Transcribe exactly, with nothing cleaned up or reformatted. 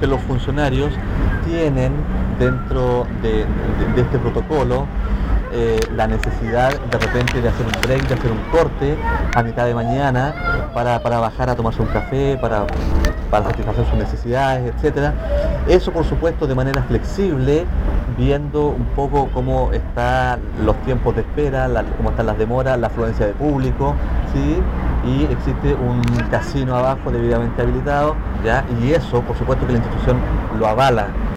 que los funcionarios tienen dentro de, de, de este protocolo eh, la necesidad de repente de hacer un break, de hacer un corte a mitad de mañana para, para bajar a tomarse un café, para, para satisfacer sus necesidades, etcétera. Eso, por supuesto, de manera flexible, viendo un poco cómo están los tiempos de espera, la, cómo están las demoras, la afluencia de público, ¿sí? Y existe un casino abajo debidamente habilitado, ¿ya? Y eso, por supuesto, que la institución lo avala.